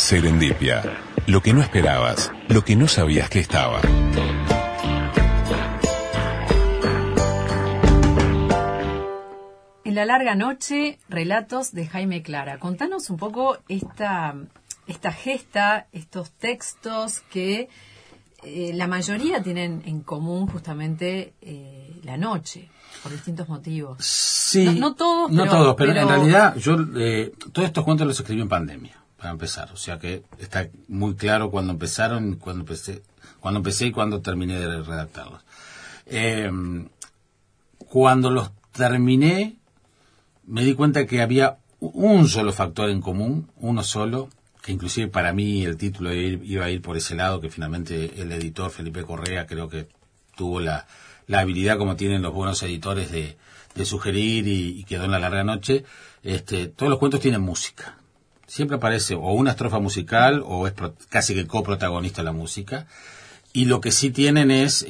Serendipia. Lo que no esperabas, lo que no sabías que estaba. En la larga noche, relatos de Jaime Clara. Contanos un poco esta gesta, estos textos que la mayoría tienen en común justamente la noche, por distintos motivos. Sí, no todos, pero en realidad yo todos estos cuentos los escribí en pandemia, para empezar. O sea que está muy claro cuándo empezaron, cuándo empecé y cuándo terminé de redactarlos. Cuando los terminé, me di cuenta que había un solo factor en común, uno solo, que inclusive para mí el título iba a ir por ese lado, que finalmente el editor Felipe Correa creo que tuvo la habilidad, como tienen los buenos editores, de sugerir y quedó en la larga noche. Todos los cuentos tienen música. Siempre aparece o una estrofa musical o es casi que coprotagonista la música. Y lo que sí tienen es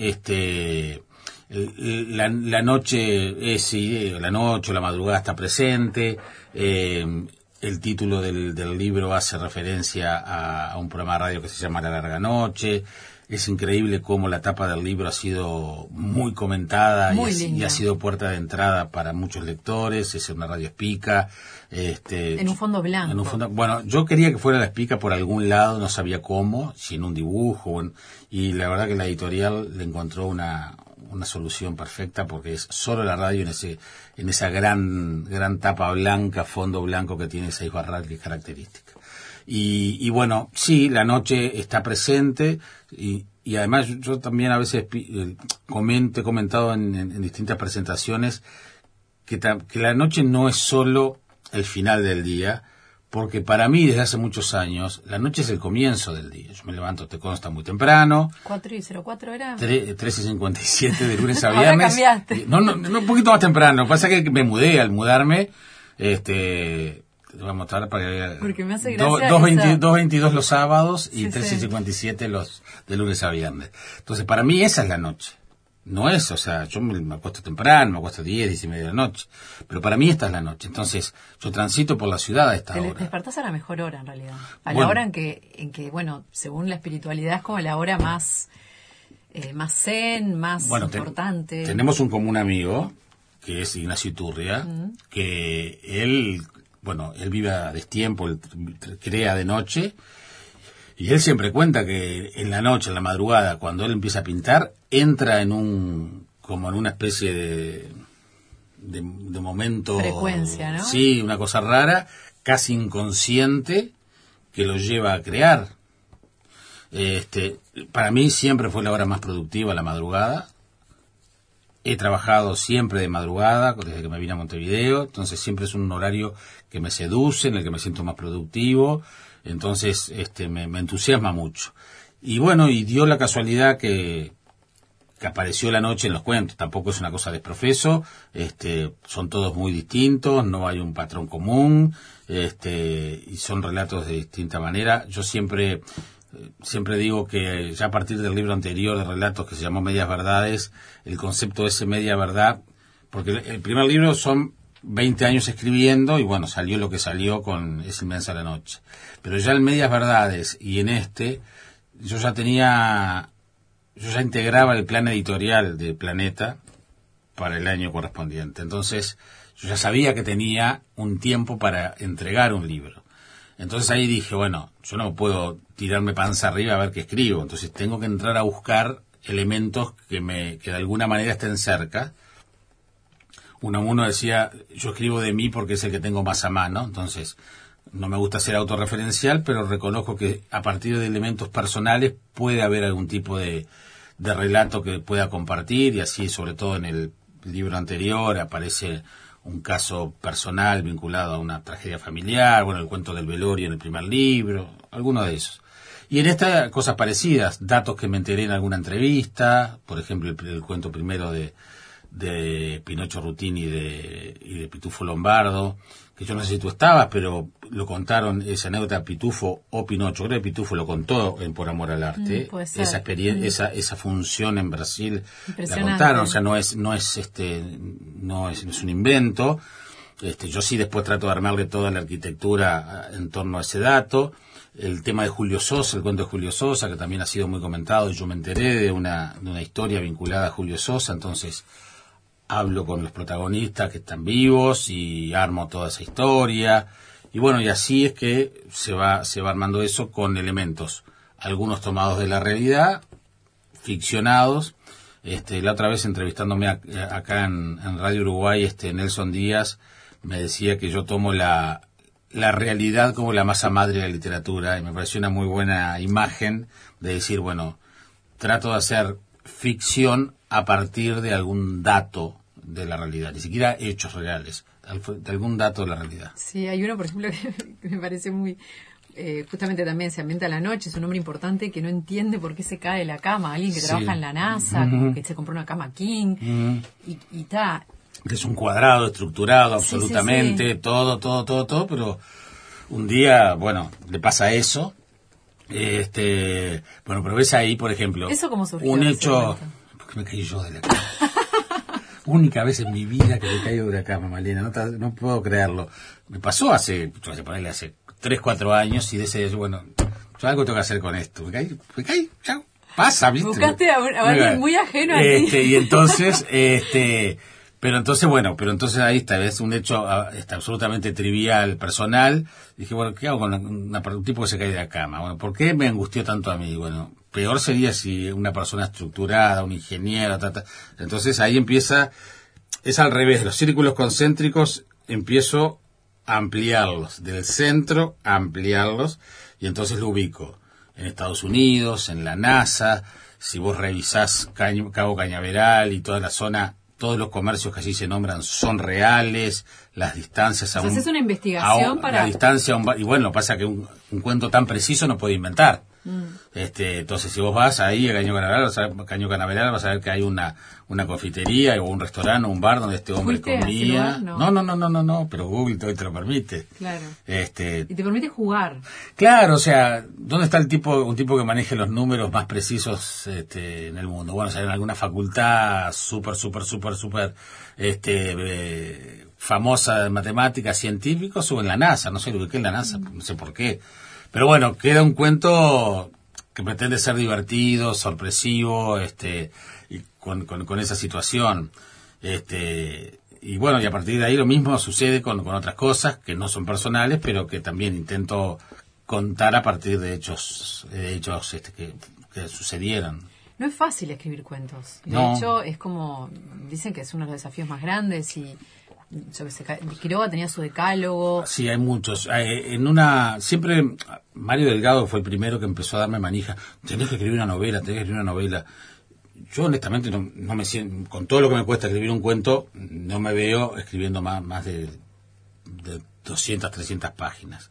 la noche la noche o la madrugada está presente. El título del libro hace referencia a un programa de radio que se llama La Larga Noche. Es increíble cómo la tapa del libro ha sido muy comentada y ha sido puerta de entrada para muchos lectores. Es una radio espica. En un fondo blanco. Bueno, yo quería que fuera la espica por algún lado, no sabía cómo, si en un dibujo. Y la verdad que la editorial le encontró una solución perfecta, porque es solo la radio en esa gran tapa blanca, fondo blanco que tiene 6 barras, que es característica. Y bueno, sí, la noche está presente y además yo también a veces he comentado en distintas presentaciones que la noche no es solo el final del día, porque para mí desde hace muchos años la noche es el comienzo del día. Yo me levanto, te consta, muy temprano. 4:04 era. 13:57 de lunes a Ahora viernes. cambiaste. No, un poquito más temprano. Pasa que me mudé. Al mudarme, te voy a mostrar para que porque me hace gracia 2:22 los sábados y sí, 13:57 los de lunes a viernes. Entonces, para mí esa es la noche. No es, o sea, yo me acuesto temprano, me acuesto 10:30 de la noche, pero para mí esta es la noche. Entonces, yo transito por la ciudad a esta hora. Te despertás a la mejor hora, en realidad. La hora en que, bueno, según la espiritualidad, es como la hora más zen, más importante. Tenemos un común amigo, que es Ignacio Iturria, que él vive a destiempo, él crea de noche. Y él siempre cuenta que en la noche, en la madrugada, cuando él empieza a pintar, entra en una especie de momento... Frecuencia, ¿no? Sí, una cosa rara, casi inconsciente, que lo lleva a crear. Para mí siempre fue la hora más productiva, la madrugada. He trabajado siempre de madrugada, desde que me vine a Montevideo, entonces siempre es un horario que me seduce, en el que me siento más productivo. Entonces me entusiasma mucho. Y bueno, y dio la casualidad que apareció la noche en los cuentos. Tampoco es una cosa desprofeso, son todos muy distintos, no hay un patrón común, y son relatos de distinta manera. Yo siempre digo que ya a partir del libro anterior de relatos, que se llamó Medias Verdades, el concepto de ese media verdad, porque el primer libro son 20 años escribiendo y bueno, salió lo que salió con Es inmensa la noche. Pero ya en Medias Verdades y en yo ya integraba el plan editorial de Planeta para el año correspondiente. Entonces, yo ya sabía que tenía un tiempo para entregar un libro. Entonces ahí dije, bueno, yo no puedo tirarme panza arriba a ver qué escribo. Entonces tengo que entrar a buscar elementos que de alguna manera estén cerca. Uno decía, yo escribo de mí porque es el que tengo más a mano, entonces no me gusta ser autorreferencial, pero reconozco que a partir de elementos personales puede haber algún tipo de relato que pueda compartir, y así, sobre todo en el libro anterior, aparece un caso personal vinculado a una tragedia familiar, el cuento del velorio en el primer libro, alguno de esos. Y en esta, cosas parecidas, datos que me enteré en alguna entrevista, por ejemplo, el cuento primero de Pinocho Rutini y de Pitufo Lombardo, que yo no sé si tú estabas, pero lo contaron, esa anécdota, Pitufo o Pinocho, creo que Pitufo lo contó en Por Amor al Arte, esa experiencia, esa función en Brasil la contaron, o sea, no es un invento, Yo sí después trato de armarle toda la arquitectura en torno a ese dato. El tema de Julio Sosa, el cuento de Julio Sosa, que también ha sido muy comentado, y yo me enteré de una historia vinculada a Julio Sosa, entonces hablo con los protagonistas que están vivos y armo toda esa historia. Y bueno, y así es que se va armando eso con elementos, algunos tomados de la realidad, ficcionados. La otra vez entrevistándome acá en Radio Uruguay, Nelson Díaz me decía que yo tomo la realidad como la masa madre de la literatura, y me pareció una muy buena imagen de decir, bueno, trato de hacer ficción a partir de algún dato de la realidad, ni siquiera hechos reales, de algún dato de la realidad. Sí, hay uno, por ejemplo, que me parece muy... justamente también se ambienta a la noche, es un hombre importante que no entiende por qué se cae de la cama, alguien que trabaja en la NASA, como que se compró una cama King, y está... Que es un cuadrado estructurado absolutamente, sí. Todo, pero un día, bueno, le pasa eso. Bueno, pero ves ahí, por ejemplo, ¿eso cómo surgió? Un hecho... Porque me caí yo de la cama. Única vez en mi vida que me caigo de la cama, Malena, no puedo creerlo. Me pasó hace 3-4 años, y de ese, bueno, yo algo tengo que hacer con esto. Me caí, chao, pasa, ¿viste? Buscaste a alguien muy ajeno a ti. Y entonces, pero entonces ahí está, es un hecho absolutamente trivial, personal. Dije, bueno, ¿qué hago con un tipo que se cae de la cama? Bueno, ¿por qué me angustió tanto a mí? Bueno, peor sería si una persona estructurada, un ingeniero, entonces ahí empieza, es al revés, los círculos concéntricos empiezo a ampliarlos, del centro a ampliarlos, y entonces lo ubico en Estados Unidos, en la NASA. Si vos revisás Cabo Cañaveral y toda la zona, todos los comercios que allí se nombran son reales, las distancias aún... Entonces es una investigación para... La distancia y bueno, pasa que un cuento tan preciso no puede inventar. Entonces si vos vas ahí a Caño Canaveral, vas a ver que hay una confitería o un restaurante o un bar donde este hombre comía. No, pero Google hoy te lo permite. Claro. Y te permite jugar. Claro, o sea, ¿dónde está un tipo que maneje los números más precisos en el mundo? Bueno, o sea, en alguna facultad súper famosa de matemáticas, científicos, o en la NASA, no sé lo que es la NASA, no sé por qué. Pero bueno, queda un cuento que pretende ser divertido, sorpresivo, y con esa situación. Y bueno, y a partir de ahí lo mismo sucede con otras cosas que no son personales, pero que también intento contar a partir de hechos que sucedieron. No es fácil escribir cuentos. De hecho, es como, dicen que es uno de los desafíos más grandes, y Quiroga tenía su decálogo. Sí, hay muchos. Siempre Mario Delgado fue el primero que empezó a darme manija. Tenés que escribir una novela. Yo honestamente no me siento, con todo lo que me cuesta escribir un cuento, no me veo escribiendo más de 200, 300 páginas.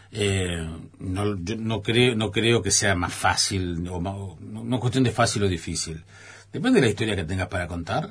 Yo no creo que sea más fácil, no es cuestión de fácil o difícil. Depende de la historia que tengas para contar.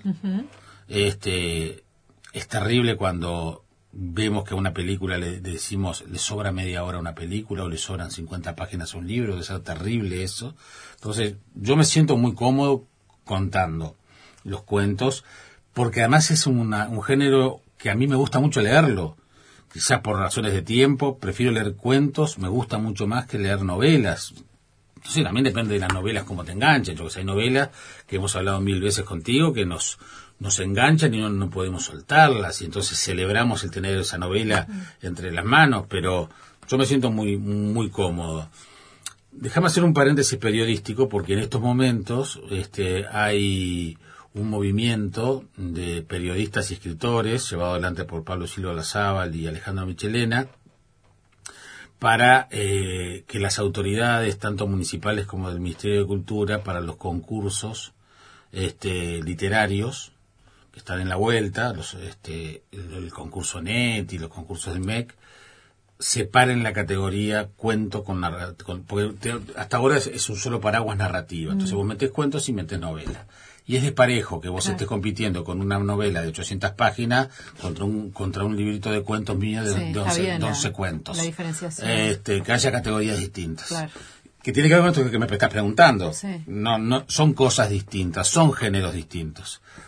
Es terrible cuando vemos que a una película le decimos, le sobra media hora a una película, o le sobran 50 páginas a un libro. Es terrible eso. Entonces, yo me siento muy cómodo contando los cuentos, porque además es un género que a mí me gusta mucho leerlo. Quizás por razones de tiempo, prefiero leer cuentos, me gusta mucho más que leer novelas. Entonces también depende de las novelas cómo te enganchan. Hay novelas que hemos hablado 1000 veces contigo que nos enganchan y no podemos soltarlas, y entonces celebramos el tener esa novela entre las manos, pero yo me siento muy, muy cómodo. Déjame hacer un paréntesis periodístico, porque en estos momentos hay un movimiento de periodistas y escritores llevado adelante por Pablo Silva Olazábal y Alejandro Michelena, para que las autoridades, tanto municipales como del Ministerio de Cultura, para los concursos literarios que están en la vuelta, el concurso NET y los concursos del MEC, separen la categoría cuento porque hasta ahora es un solo paraguas narrativa. Entonces vos metés cuentos y metés novela. Y es desparejo que vos estés compitiendo con una novela de 800 páginas contra un librito de cuentos mío de 11 cuentos. La diferenciación. Que haya categorías distintas. Claro. Que tiene que ver con esto que me estás preguntando. Sí. No, son cosas distintas, son géneros distintos.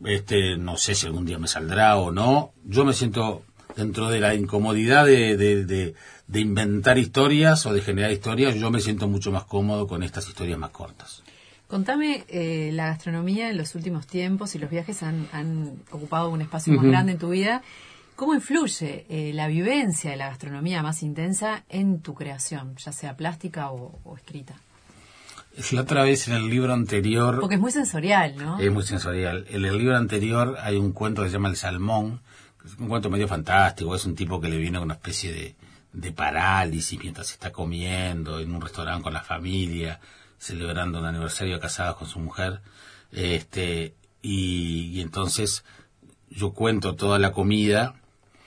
no sé si algún día me saldrá o no. Yo me siento dentro de la incomodidad de inventar historias o de generar historias, yo me siento mucho más cómodo con estas historias más cortas. Contame, la gastronomía en los últimos tiempos y los viajes han ocupado un espacio más grande en tu vida. ¿Cómo influye la vivencia de la gastronomía más intensa en tu creación, ya sea plástica o escrita? La otra vez en el libro anterior... Porque es muy sensorial, ¿no? Es muy sensorial. En el libro anterior hay un cuento que se llama El Salmón, que es un cuento medio fantástico. Es un tipo que le viene una especie de parálisis mientras está comiendo en un restaurante con la familia, celebrando un aniversario de casados con su mujer. Y entonces yo cuento toda la comida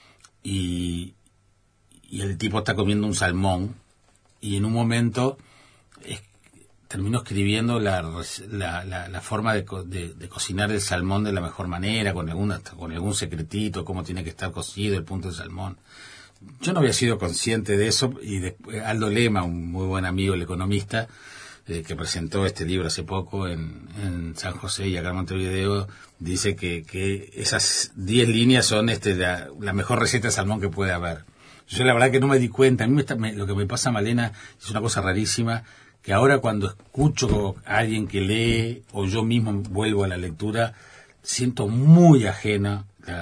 y el tipo está comiendo un salmón y en un momento termino escribiendo la forma de cocinar el salmón de la mejor manera, con algún secretito, cómo tiene que estar cocido el punto del salmón. Yo no había sido consciente de eso y después Aldo Lema, un muy buen amigo, el economista, que presentó este libro hace poco en San José y acá en Montevideo, dice que esas 10 líneas son la mejor receta de salmón que puede haber. Yo la verdad que no me di cuenta. A mí lo que me pasa, Malena, es una cosa rarísima, que ahora cuando escucho a alguien que lee o yo mismo vuelvo a la lectura, siento muy ajeno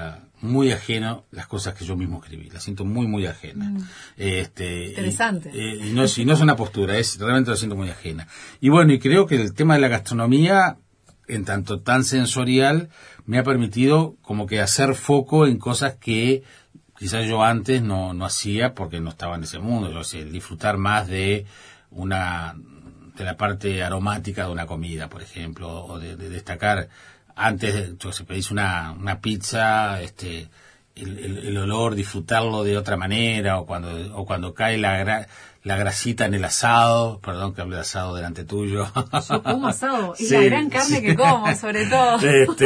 las cosas que yo mismo escribí. Las siento muy, muy ajena. Interesante. Y no es una postura, realmente lo siento muy ajena. Y bueno, y creo que el tema de la gastronomía, en tanto tan sensorial, me ha permitido como que hacer foco en cosas que quizás yo antes no hacía porque no estaba en ese mundo. Yo sé, disfrutar más de la parte aromática de una comida, por ejemplo, o de destacar antes de pedís una pizza, el olor, disfrutarlo de otra manera, o cuando cae la grasita en el asado, perdón que hable de asado delante tuyo. Yo como asado, y sí, la gran carne que como, sobre todo.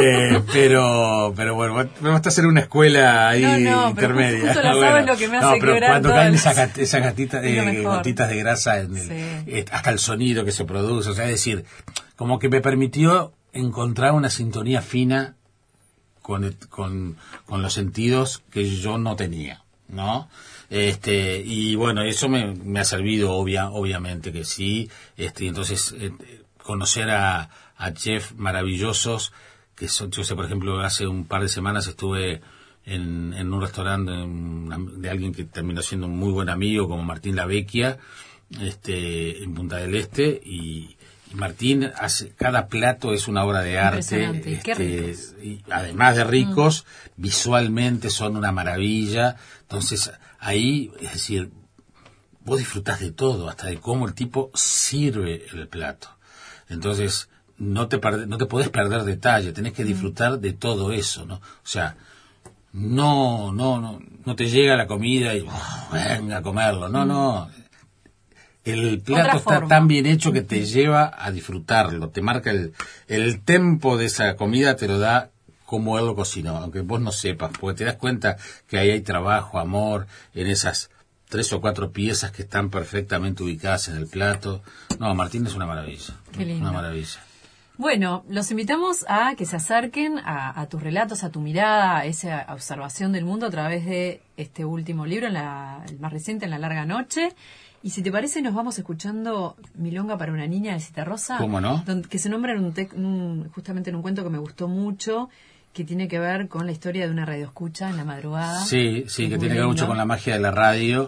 Pero bueno, vamos a hacer una escuela ahí intermedia. Justo el asado es lo que me hace pero quebrar cuando todo caen esas gotitas de grasa, sí. Hasta el sonido que se produce, o sea, es decir, como que me permitió encontrar una sintonía fina con los sentidos que yo no tenía, ¿no? Y bueno, eso me ha servido obviamente que sí, entonces conocer a chefs maravillosos que son, yo sé, por ejemplo, hace un par de semanas estuve en un restaurante de alguien que terminó siendo un muy buen amigo como Martín Lavecchia, en Punta del Este, y Martín cada plato es una obra de arte, qué ricos. Y además de ricos, visualmente son una maravilla. Entonces ahí, es decir, vos disfrutás de todo, hasta de cómo el tipo sirve el plato. Entonces no te podés perder detalle, tenés que disfrutar de todo eso, ¿no? O sea, no te llega la comida y venga a comerlo, no. El plato está tan bien hecho que te lleva a disfrutarlo, te marca el tempo de esa comida, te lo da como él lo cocinó, aunque vos no sepas, porque te das cuenta que ahí hay trabajo, amor, en esas 3 o 4 piezas que están perfectamente ubicadas en el plato. No, Martín es una maravilla. Qué lindo. Una maravilla. Bueno, los invitamos a que se acerquen a tus relatos, a tu mirada, a esa observación del mundo a través de este último libro, el más reciente, En la larga noche. Y si te parece, nos vamos escuchando Milonga para una niña de Citarrosa. ¿Cómo no? Que se nombra justamente en un cuento que me gustó mucho, que tiene que ver con la historia de una radioescucha en la madrugada. Sí, que tiene que ver mucho con la magia de la radio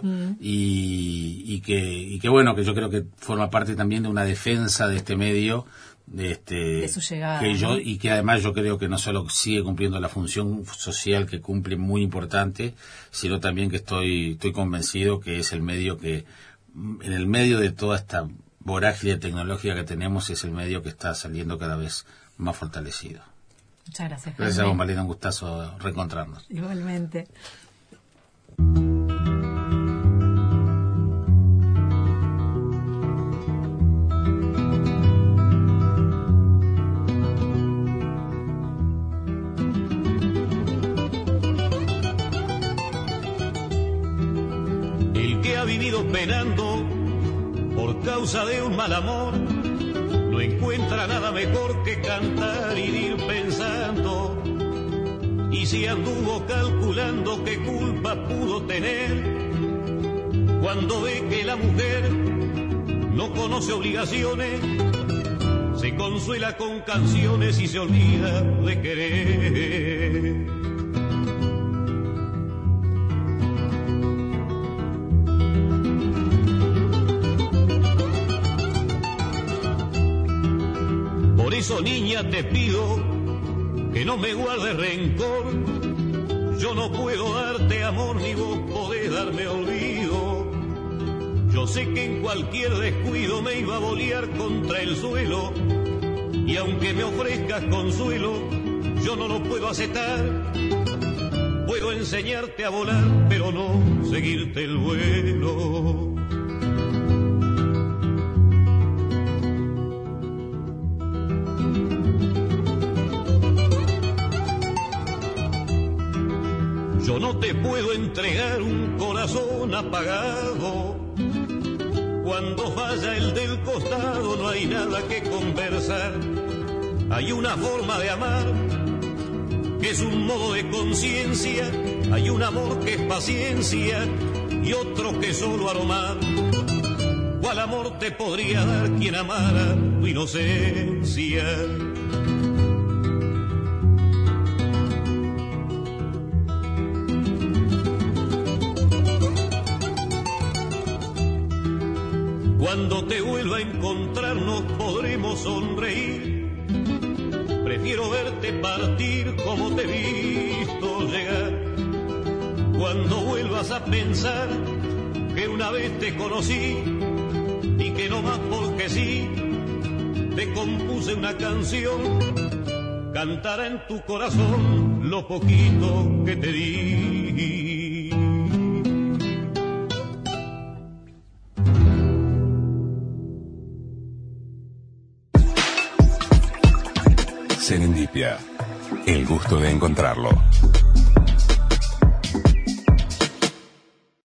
y que bueno, que yo creo que forma parte también de una defensa de este medio, de su llegada, ¿no? Y que además yo creo que no solo sigue cumpliendo la función social que cumple muy importante, sino también que estoy convencido que es el medio que, en el medio de toda esta vorágine tecnológica que tenemos, es el medio que está saliendo cada vez más fortalecido. Muchas gracias. Gracias a vos, Malena, un gustazo reencontrarnos. Igualmente. El que ha vivido penando por causa de un mal amor no encuentra nada mejor que cantar y ir pensando y si anduvo calculando qué culpa pudo tener cuando ve que la mujer no conoce obligaciones, se consuela con canciones y se olvida de querer. Por eso, niña, te pido que no me guardes rencor. Yo no puedo darte amor ni vos podés darme olvido. Yo sé que en cualquier descuido me iba a bolear contra el suelo, y aunque me ofrezcas consuelo, yo no lo puedo aceptar. Puedo enseñarte a volar, pero no seguirte el vuelo. Yo no te puedo entregar un corazón apagado. Cuando falla el del costado no hay nada que conversar. Hay una forma de amar que es un modo de conciencia. Hay un amor que es paciencia y otro que es solo aromar. ¿Cuál amor te podría dar quien amara tu inocencia? Cuando te vuelva a encontrar nos podremos sonreír. Prefiero verte partir como te he visto llegar. Cuando vuelvas a pensar que una vez te conocí y que no más porque sí, te compuse una canción. Cantará en tu corazón lo poquito que te di. Serendipia, el gusto de encontrarlo.